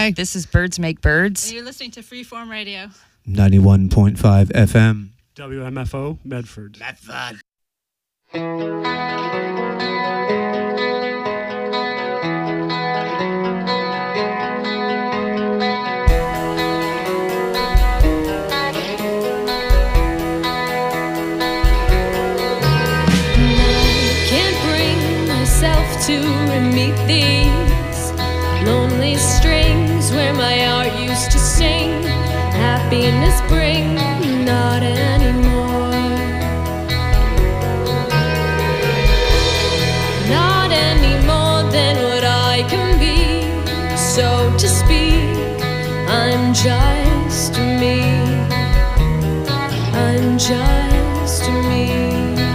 Hi. This is Birds Make Birds. And you're listening to Freeform Radio. 91.5 FM. WMFO, Medford. Medford. To meet these lonely strings where my heart used to sing happiness bring, not anymore, not any more than what I can be. So to speak, I'm just me, I'm just me.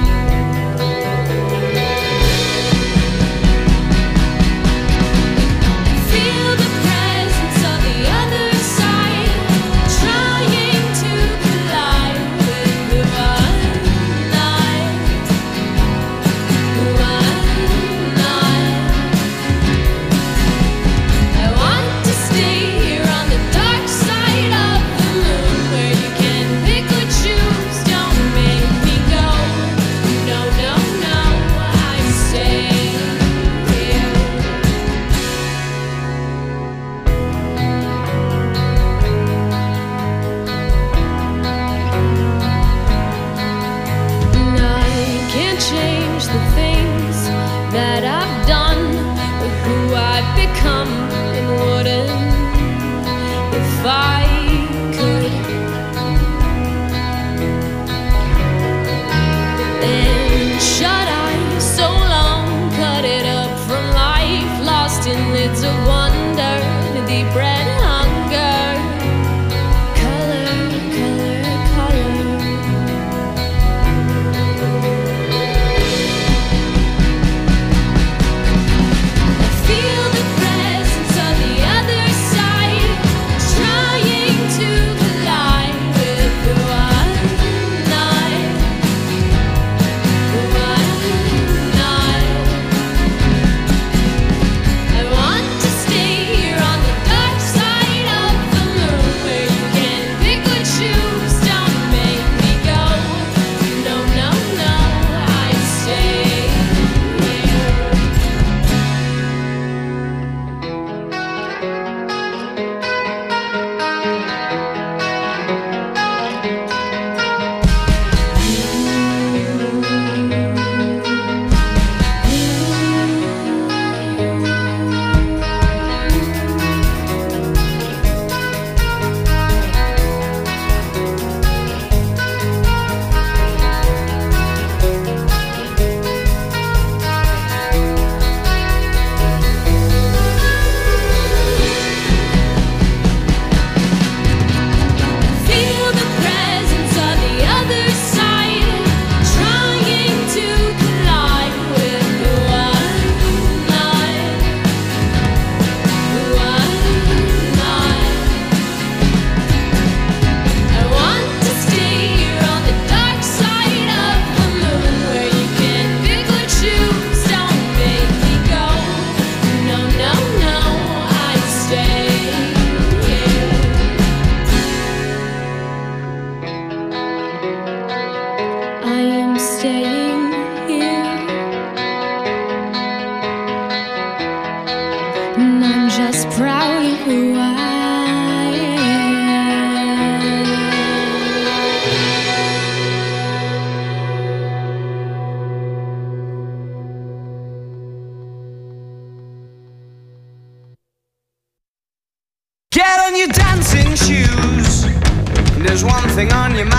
There's one thing on your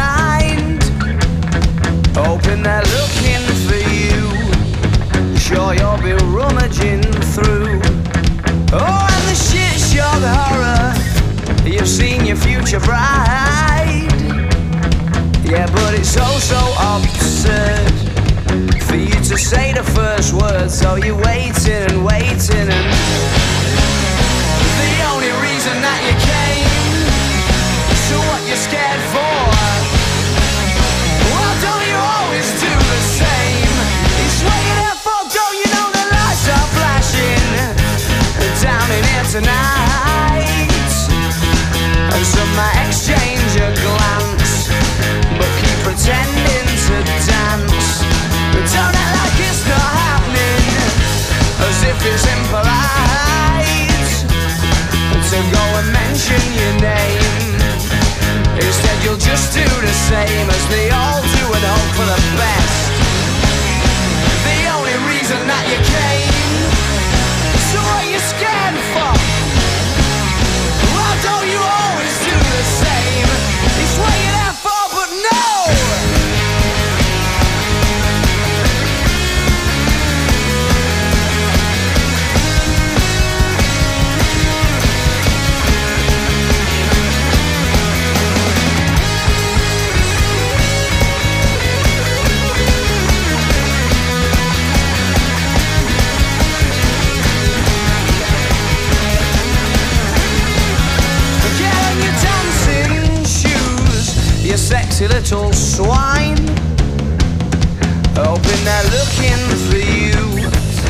mind, hoping they're looking for you. Sure you'll be rummaging through. Oh, and the shit shock horror, you've seen your future bride. Yeah, but it's so absurd for you to say the first word. So you're waiting and waiting, and the only reason that you came, so what you're scared for? Well, don't you always do the same? It's waiting out for, don't you know the lights are flashing down in here tonight? that you came. So what you scared for? Why don't you always do the same? It's what you're there for, but no! You sexy little swine, hoping they're looking for you.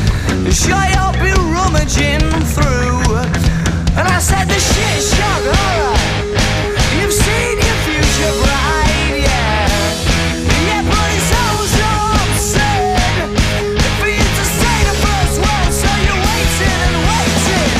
Sure you'll be rummaging through. And I said the shit's shot, alright. You've seen your future bright, yeah. Yeah, but it's all so absurd for you to say the first word, so you're waiting and waiting.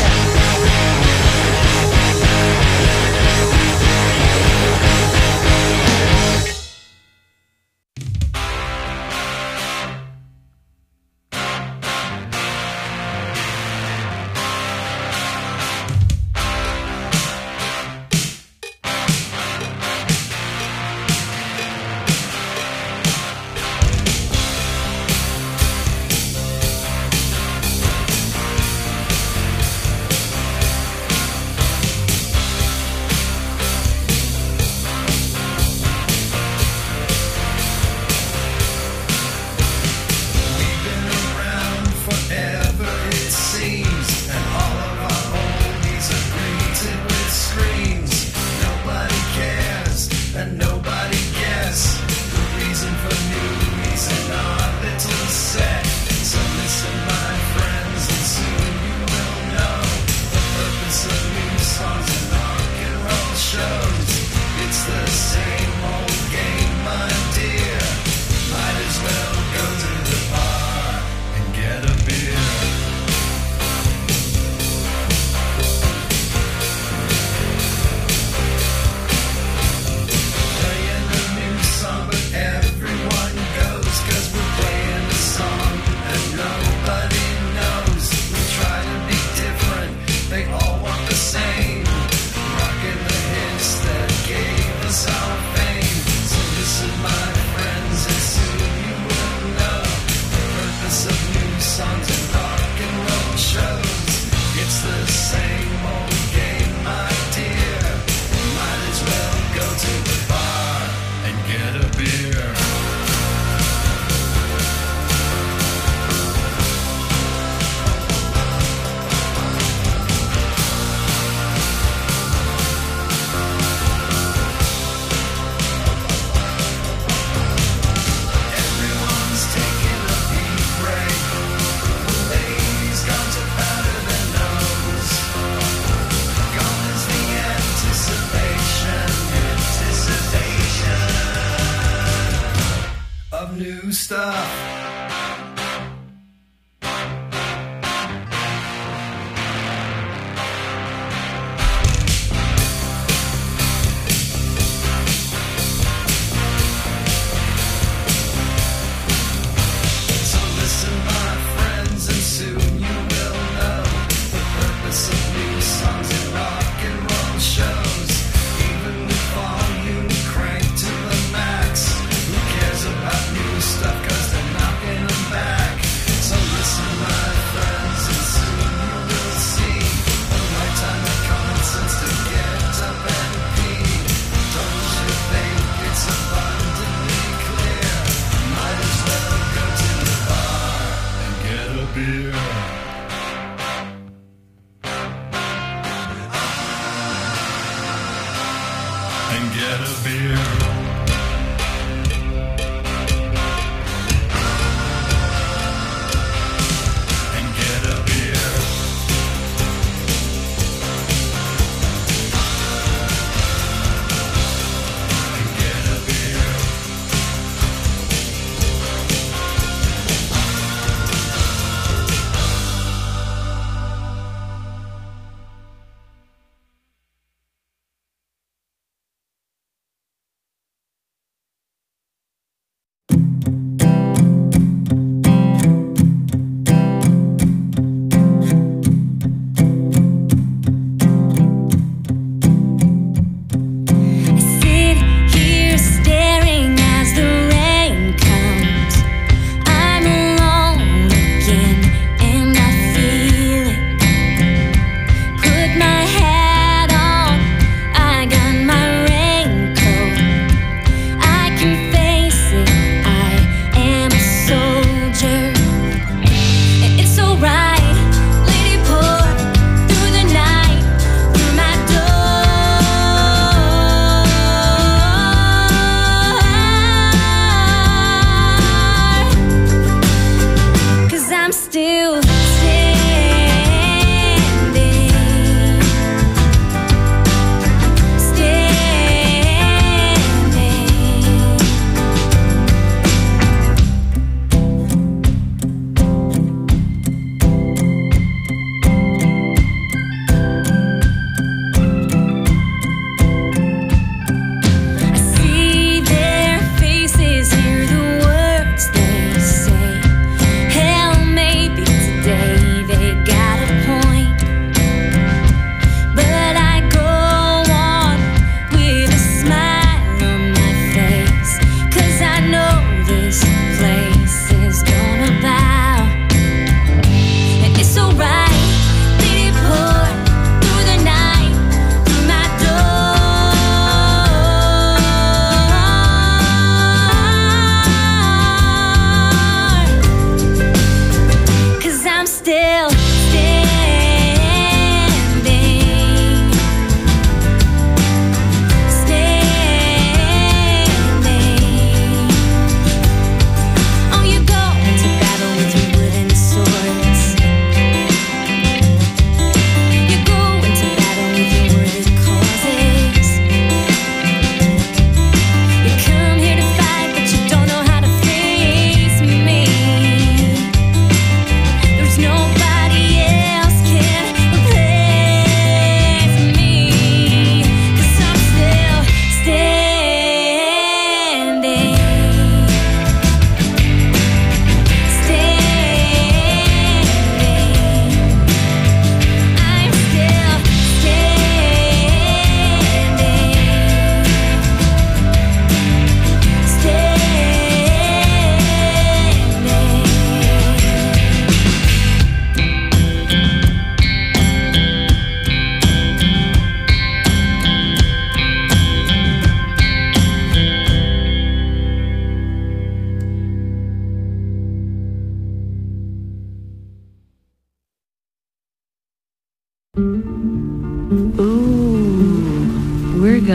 Stuff 'cause they're knocking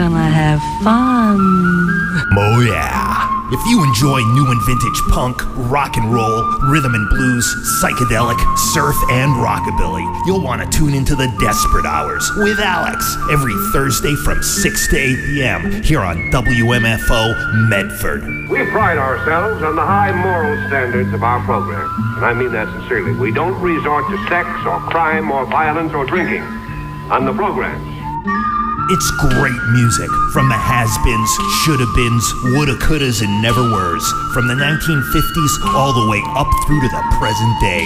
gonna have fun. Oh yeah. If you enjoy new and vintage punk, rock and roll, rhythm and blues, psychedelic, surf, and rockabilly, you'll want to tune into the Desperate Hours with Alex every Thursday from 6 to 8 p.m. here on WMFO Medford. We pride ourselves on the high moral standards of our program, and I mean that sincerely. We don't resort to sex or crime or violence or drinking on the programs. It's great music from the has-beens, shoulda-beens, woulda-couldas, and never-weres, from the 1950s all the way up through to the present day.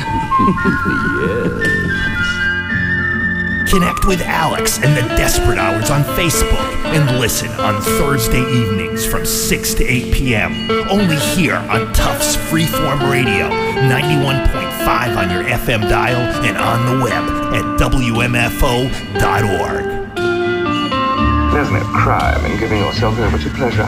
Yes. Connect with Alex and the Desperate Hours on Facebook and listen on Thursday evenings from 6 to 8 p.m. only here on Tufts Freeform Radio, 91.5 on your FM dial and on the web at WMFO.org. There's no crime in giving yourself over to pleasure.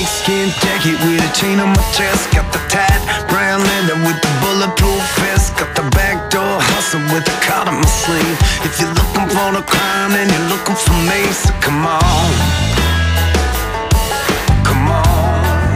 snakeskin jacket with a chain on my chest. Got the tight brown leather with the bulletproof vest. Got the backdoor hustle with a card on my sleeve. If you're looking for the crime, then you're looking for me. So come on, come on.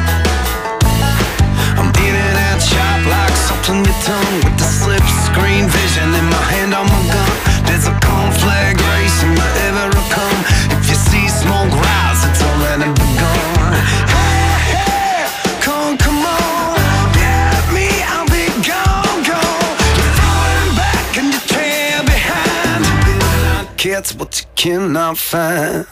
I'm in and out sharp like salt on your tongue, with the slip screen vision in my hand on my gun. There's a conflag race in my ever come. If you see smoke rise, it's already begun. Hey, hey, come on, get me, I'll be gone, gone. You're falling back and you trail behind. Midnight gets what you cannot find.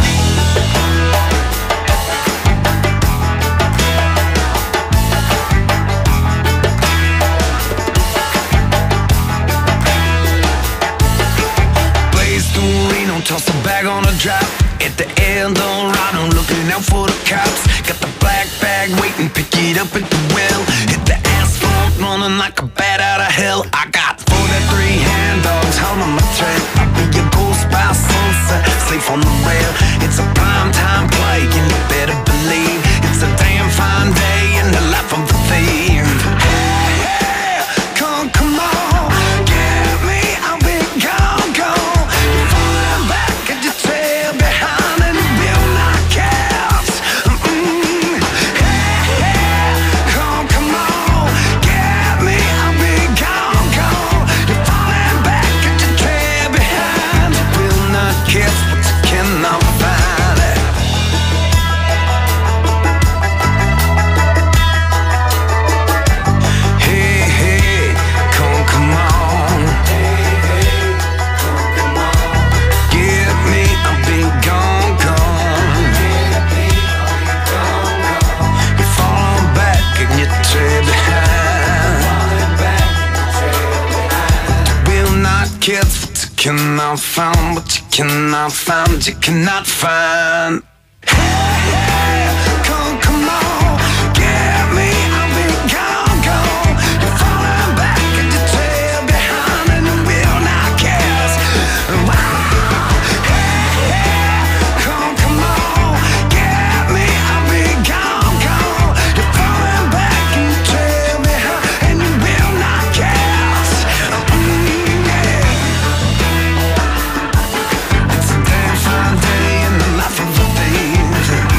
Toss a bag on a drop at the Eldorado, looking out for the cops. Got the black bag waiting, pick it up at the well. Hit the asphalt, running like a bat out of hell. I got 43 hand dogs holding my trail. I'll be your ghost by sunset, safe on the rail. It's a prime time play, and you better believe it's a damn fine day in the life of the thief. Hey, hey, come on, get me, I'll be gone, gone. Cannot find what you cannot find, you cannot find. Hey, hey, come on, get me, I'll be gone, gone. You're falling back and you trail behind, and you will not guess. Wow. Hey, hey, come on, get me, I'll be gone, gone. You're falling back and you trail behind, and you will not guess. It's a damn fine day in the life of a thief.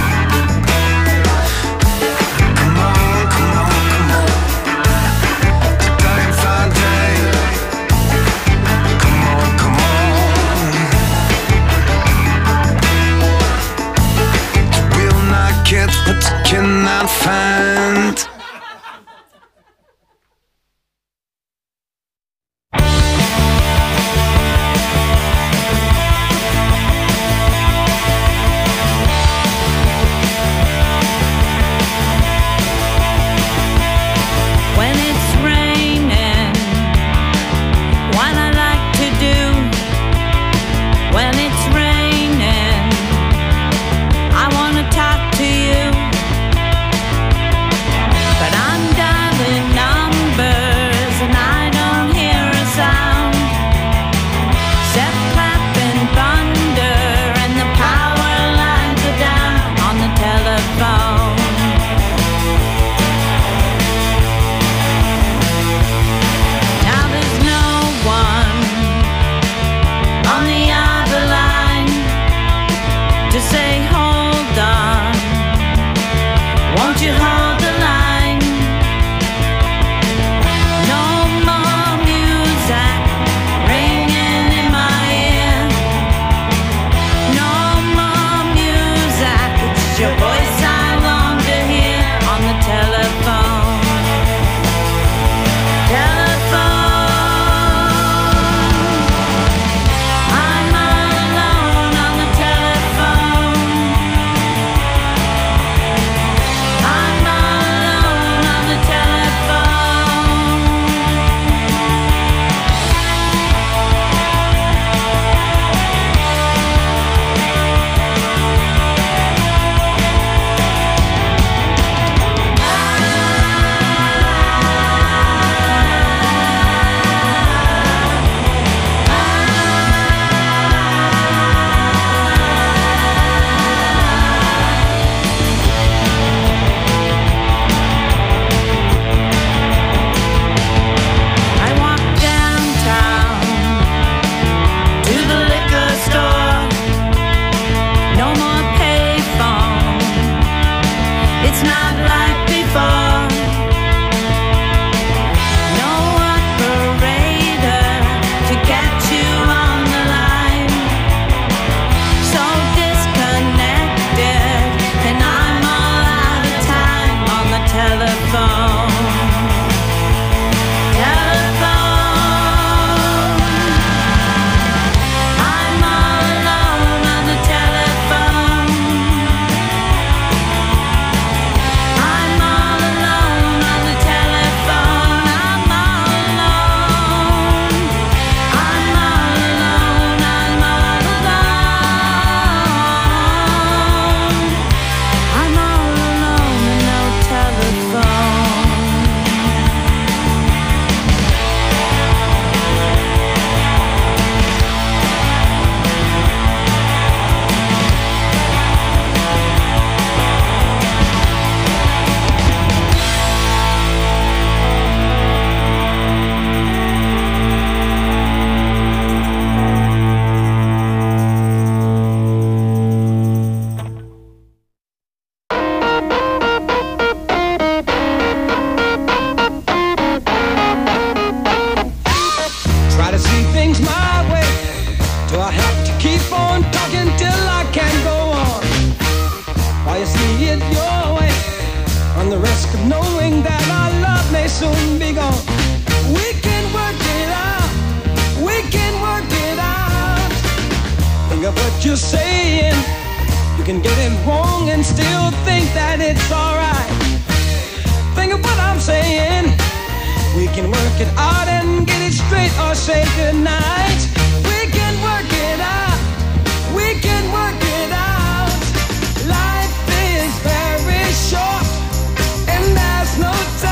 you're saying. You can get it wrong and still think that it's alright. Think of what I'm saying. We can work it out and get it straight or say goodnight. We can work it out. We can work it out. Life is very short and there's no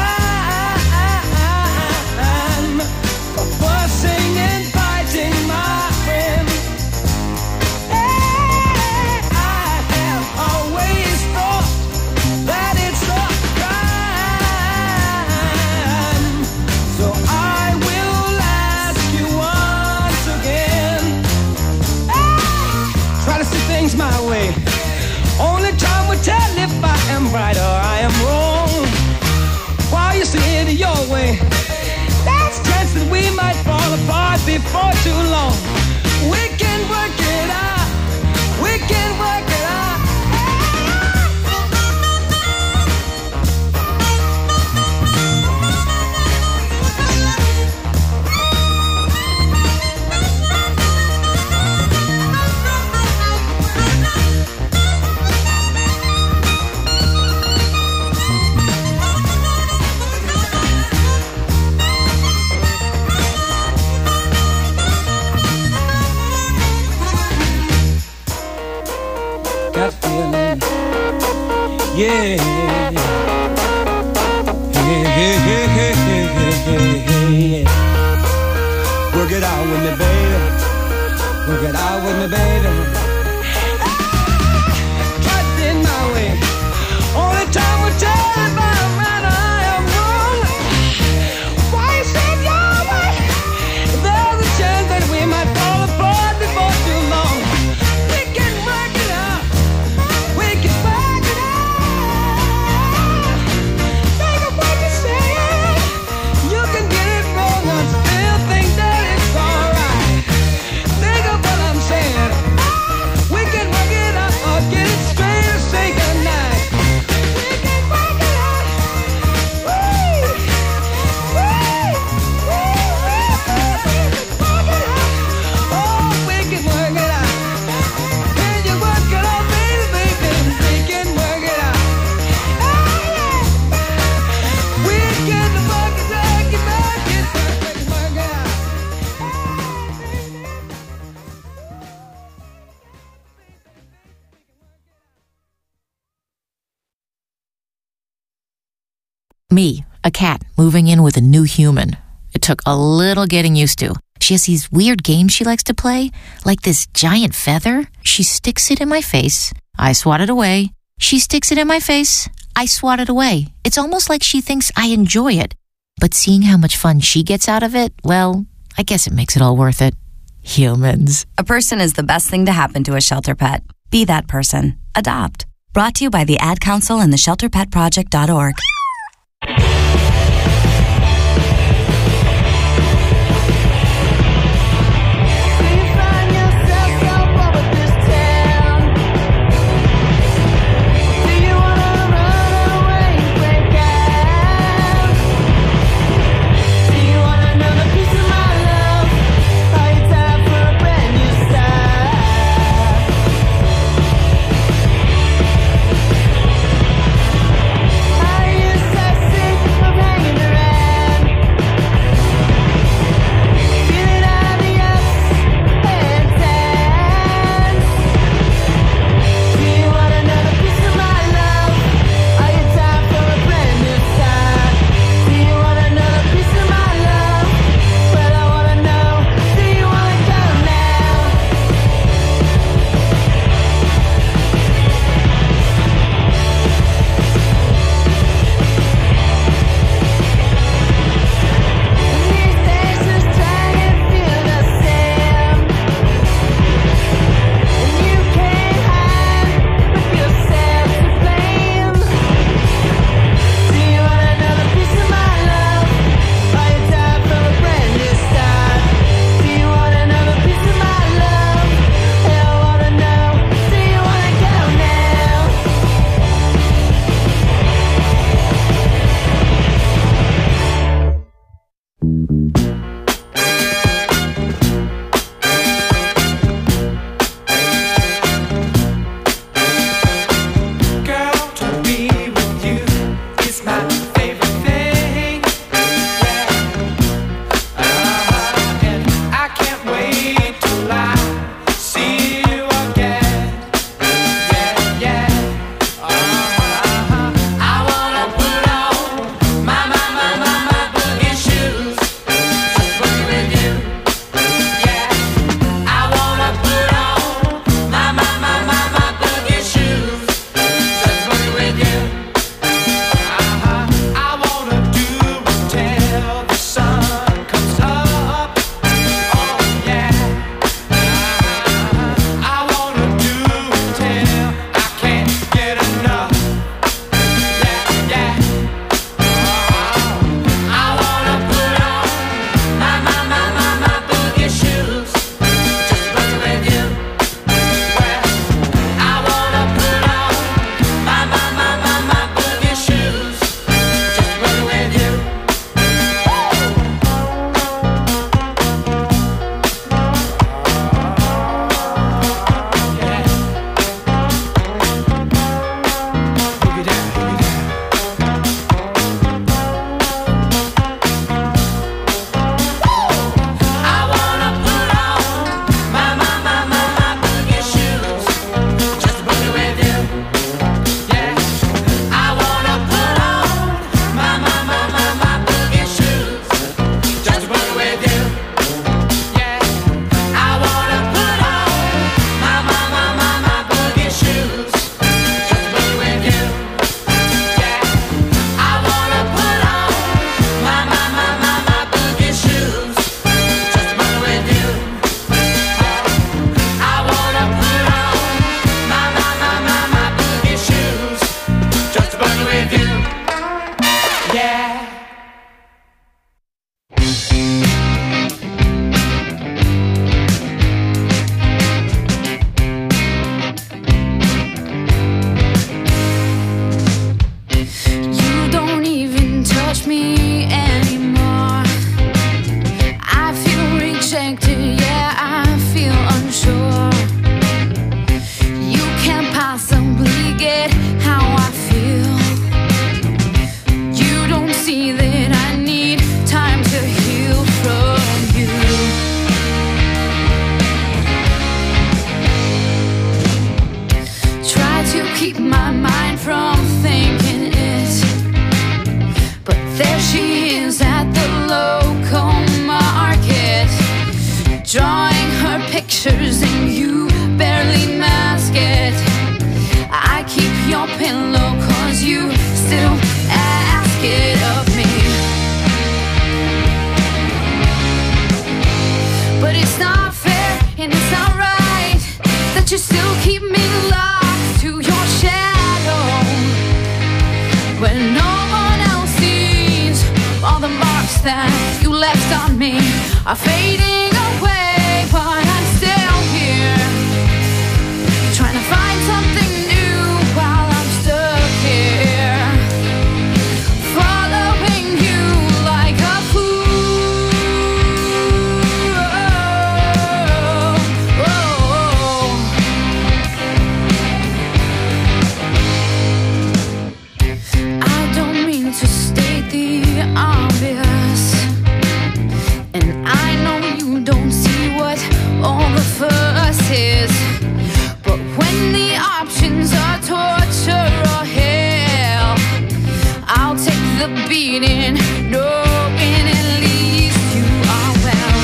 time for fussing and fighting, my friend. Hey, I have always thought that it's a crime. So I will ask you once again. Try to see things my way. Only time will tell if I am right or I am wrong. While you see it your way, there's a chance that we might fall apart before too long. We can work it out. We can work it out. Got feeling, yeah. Work it out with me, baby. Work it out with me, baby. Got in my way. Only time will tell if I'm right or I am wrong. Why you say your way? There's a chance that we might fall apart before too long. We can work it out. We can work it out. Think of what you're saying. You can get it wrong and still think that it's alright. Think of what I'm saying. We can work it out or get it straight or say goodnight. We can work it out. We can work it out. Can you work it out, baby, baby? We can work it out. We can work it out, work it out. Me, a cat, moving in with a new human. It took a little getting used to. She has these weird games she likes to play, like this giant feather. She sticks it in my face. I swat it away. She sticks it in my face. I swat it away. It's almost like she thinks I enjoy it. But seeing how much fun she gets out of it, well, I guess it makes it all worth it. Humans. A person is the best thing to happen to a shelter pet. Be that person. Adopt. Brought to you by the Ad Council and the ShelterPetProject.org. I used to sit Yeah, I feel unsure. You can't possibly get how I feel. You don't see that I need time to heal from you. Try to keep my mind from thinking it, but there she is at the local market, drawing her pictures and you barely mask it. I keep your pillow 'cause you still ask it of me. But it's not fair and it's not right that you still keep me locked to your shadow, when no one else sees all the marks that you left on me are fading away. But I'm still here, trying to find something new while I'm stuck here, following you like a fool. I don't mean to state the obvious, and I know you don't see what all the fuss is, but when the options are torture or hell, I'll take the beating, knowing at least you are well.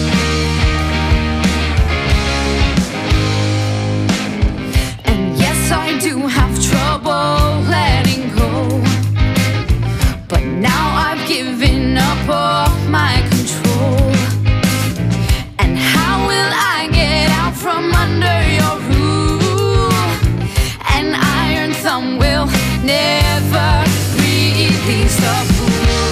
And yes, I do have trouble letting go, but now I've given up all my control. And how will I get out from under your rule? An iron thumb will never release the fool.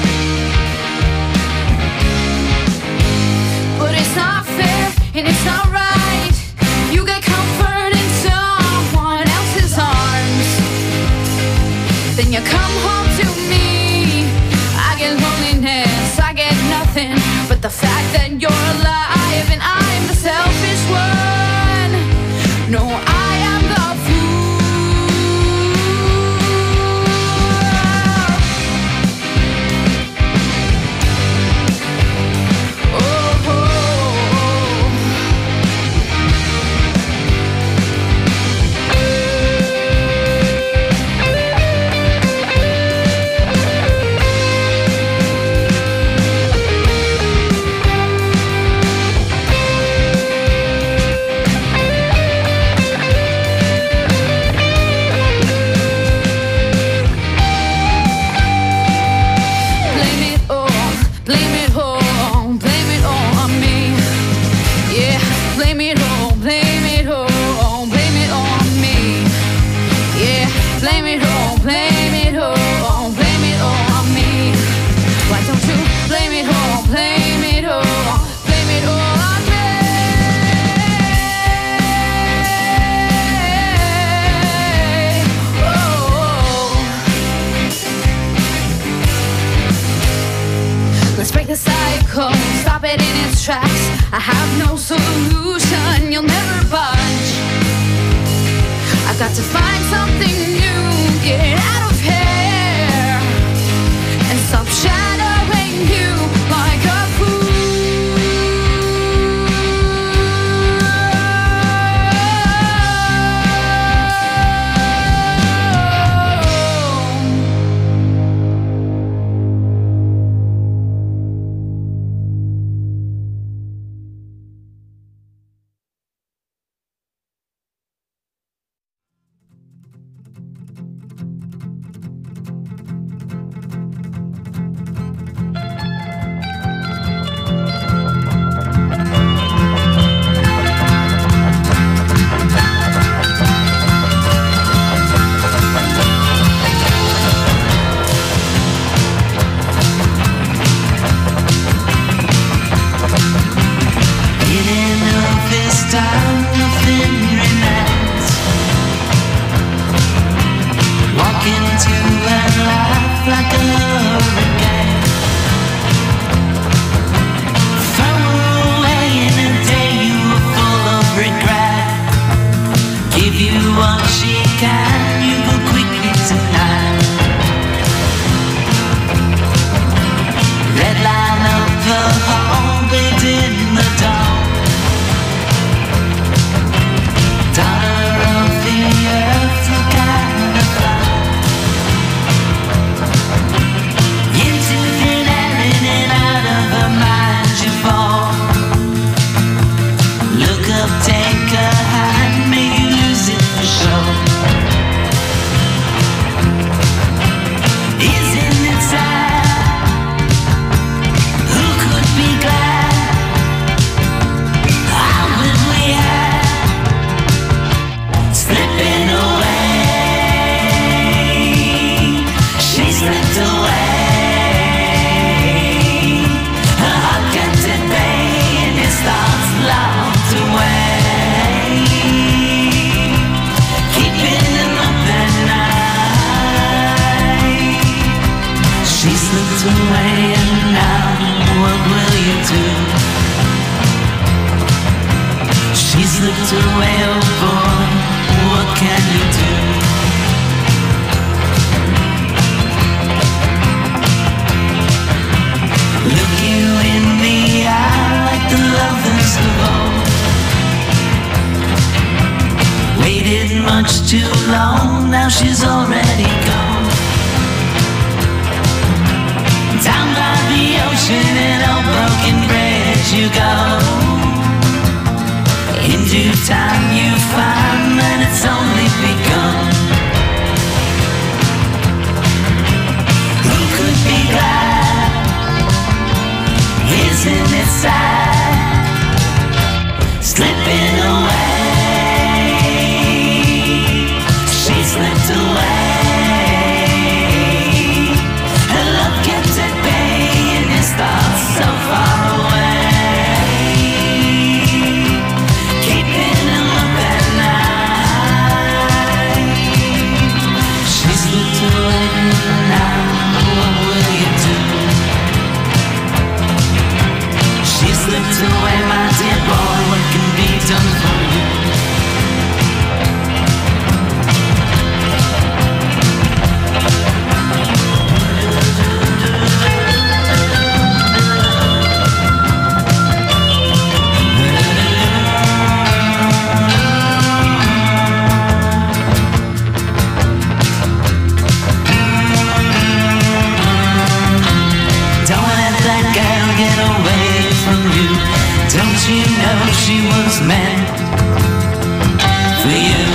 But it's not fair and it's not right. You get comfort in someone else's arms, then you come home to me. I get loneliness, I get nothing but the fact that you're alive and I'm the selfish one. No, I am the fool. Oh, oh, blame it all, blame it all on me. Yeah, blame it all, blame it all, blame it all on me. Yeah, blame it all, blame it all, blame it all on me. Why don't you blame it all, blame it all, blame it all on me? Oh. Let's break the cycle, stop it in its tracks. I have no solution, you'll never budge. I've got to find something new, get out of here, and stop shadowing you like a fool. can you go quickly tonight? Red line up the hall, bathed in the dawn. Daughter of the earth, look at her fly. Into thin air, in and out of her mind you fall. Look up, take a hand, may you lose it for sure. Isn't it sad? Who could be glad? How would we have slipping away? She slipped away. Her heart kept at bay and his thoughts locked away, keeping him up at night. She slipped away and now what will you do? She slipped away, oh boy, what can you do? Look you in the eye like the lovers of old. Waited much too long, now she's already gone. Down by the ocean in a broken bridge you go. In due time you find that it's only begun. Who could be glad? Isn't it sad? Slipping away. She slipped away. Her love kept at bay and his thoughts so far away, keeping him up at night. She slipped away, now what will you do? She slipped away, my dear boy, what can be done for you? Don't let that girl get away from you. Don't you know she was meant for you?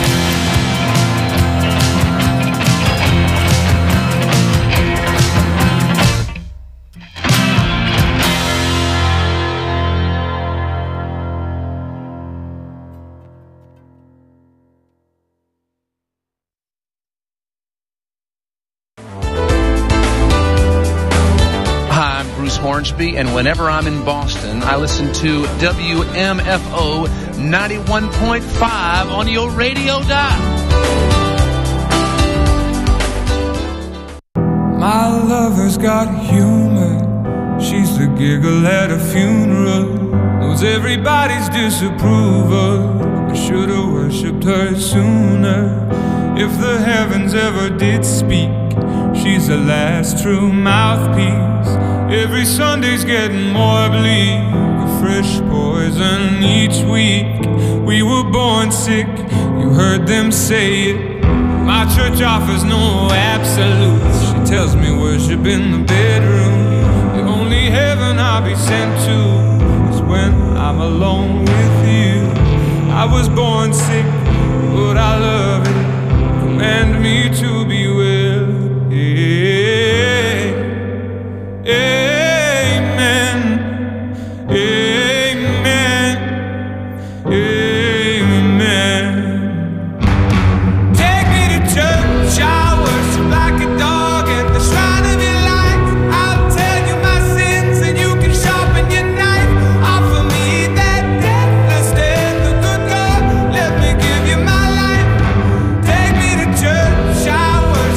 Hi, I'm Bruce Hornsby, and whenever I'm in Boston, I listen to WMFO 91.5 on your radio dial. My lover's got humor. She's the giggle at a funeral. Knows everybody's disapproval. I should've worshipped her sooner. If the heavens ever did speak, she's the last true mouthpiece. Every Sunday's getting more bleak, a fresh poison each week. We were born sick, you heard them say it. My church offers no absolutes. She tells me worship in the bedroom. The only heaven I'll be sent to is when I'm alone with you. I was born sick, but I love it. Command me to be well. Amen. Amen. Amen. Take me to church, I worship like a dog at the shrine of your light. I'll tell you my sins and you can sharpen your knife. Offer me that deathless death, the good God, let me give you my life. Take me to church, I worship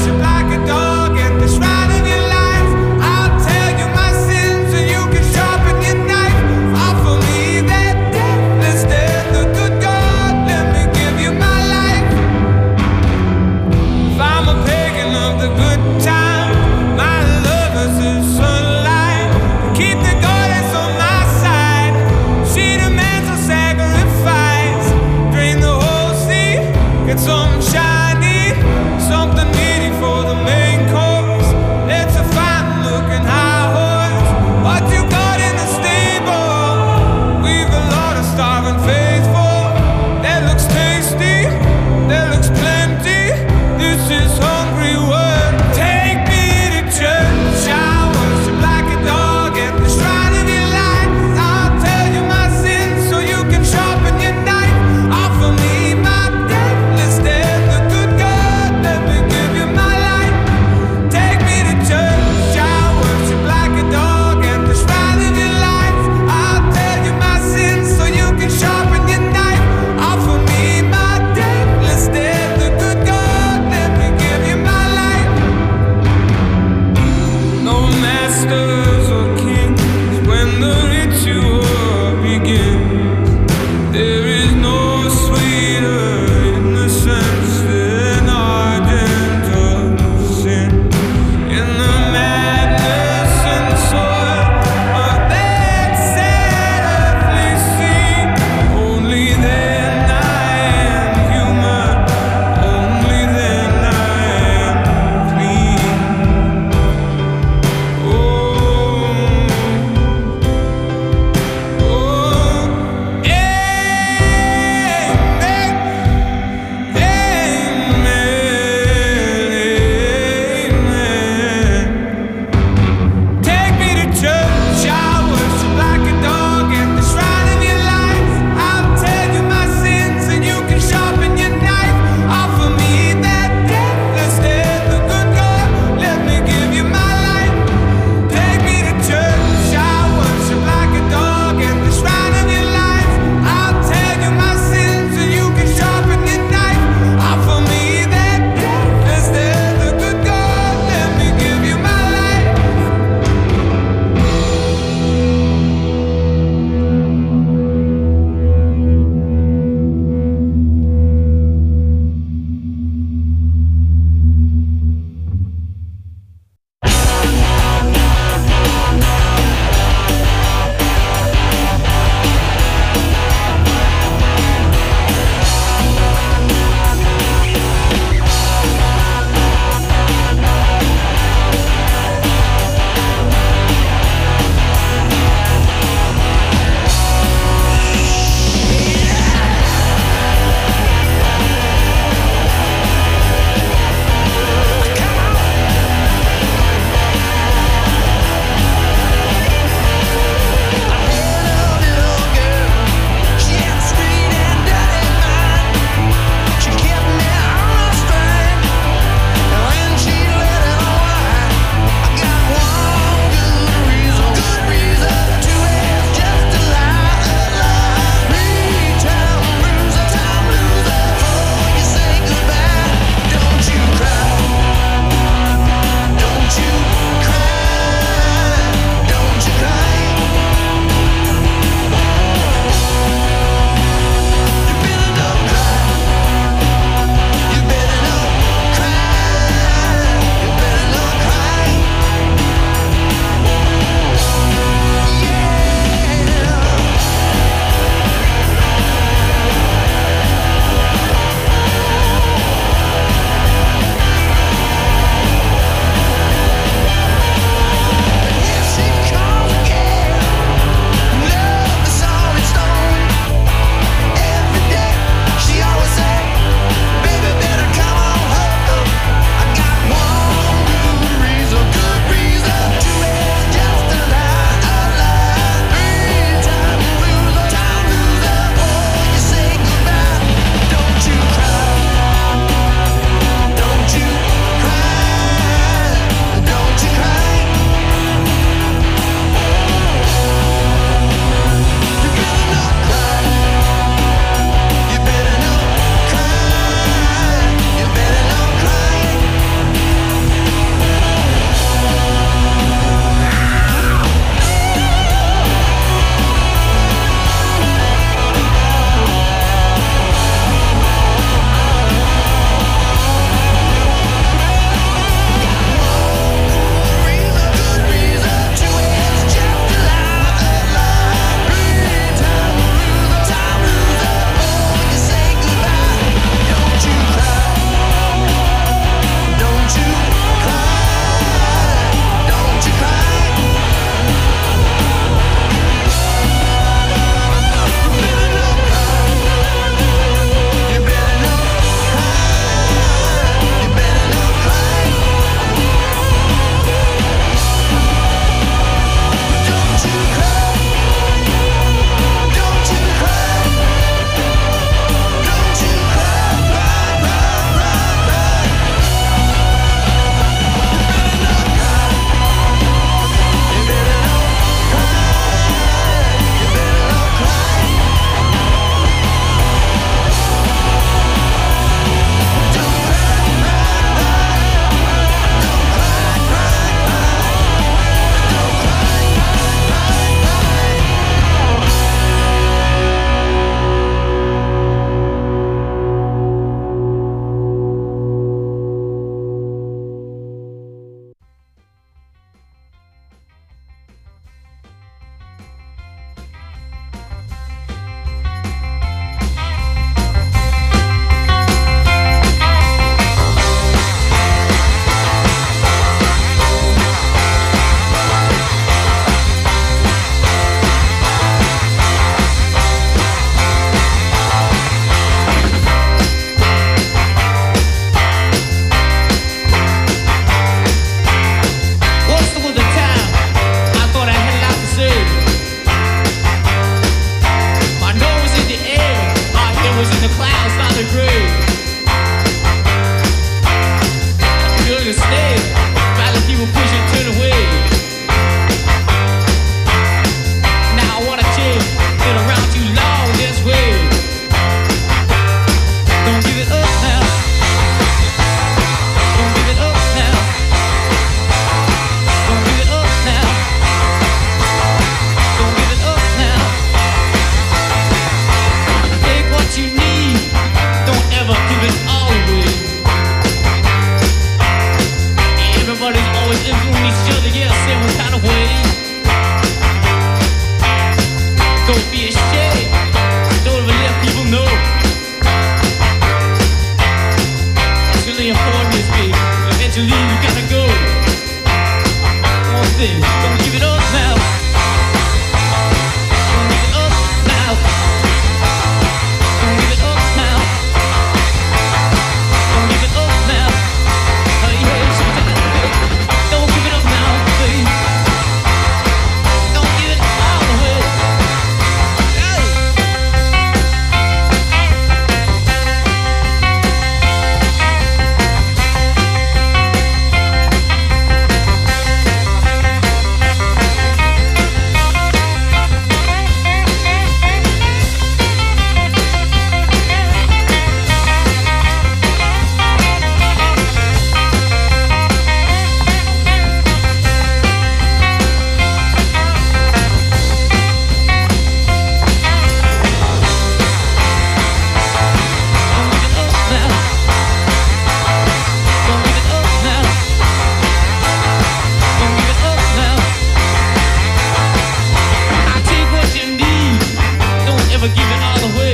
give it all away.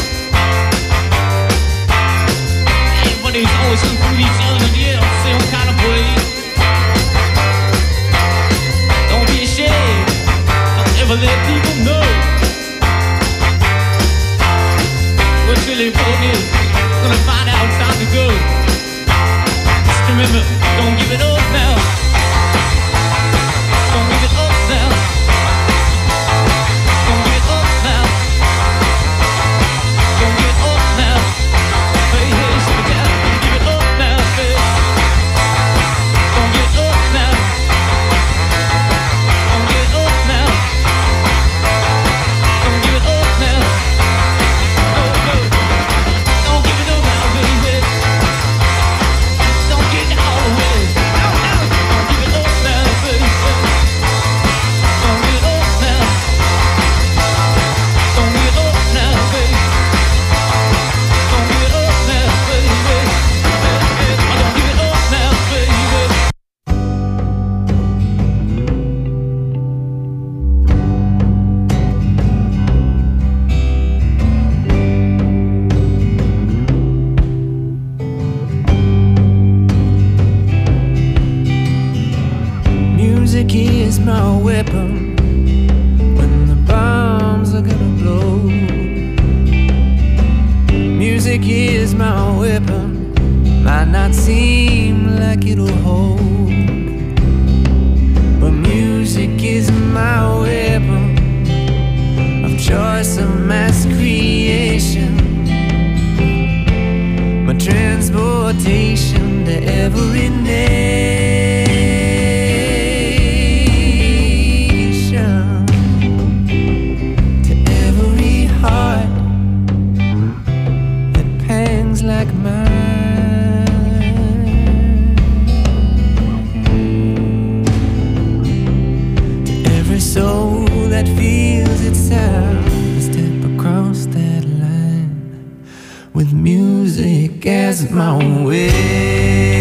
Everybody's always looking at each other, yeah, same kind of way. Don't be ashamed, don't ever let people know what's really important. Gonna find out it's time to go. Just remember, don't give it up now. Don't give it up now. Don't give it up now. Don't give it up now. Hey, hey, slow it down. Don't give it up now, baby. Don't give it up now. Don't give it up now. Don't give it up now. No, no. Don't give it up now, baby. Don't get all the way. No, no. Don't give it up now, baby. Don't give it up now. Don't give it up now, baby. Don't give it up now, baby. Don't give it up now, baby. Music is my weapon when the bombs are gonna blow. Music is my weapon, might not seem like it'll hold, but music is my weapon of choice, of mass creation, my transportation to every nation. Like mine, to every soul that feels its sound, I step across that line with music as my way.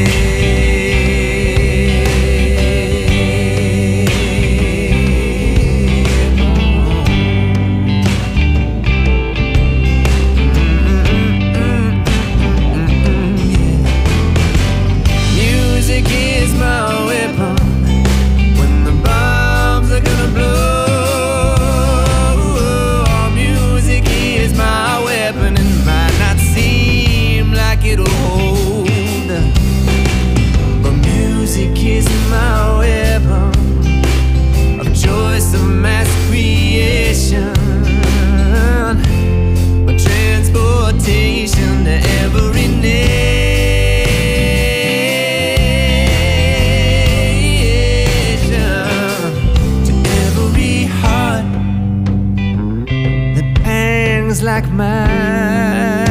Like mine,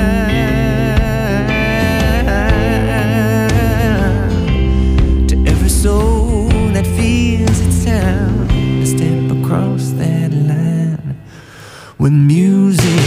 to every soul that feels its sound, to step across that line with music.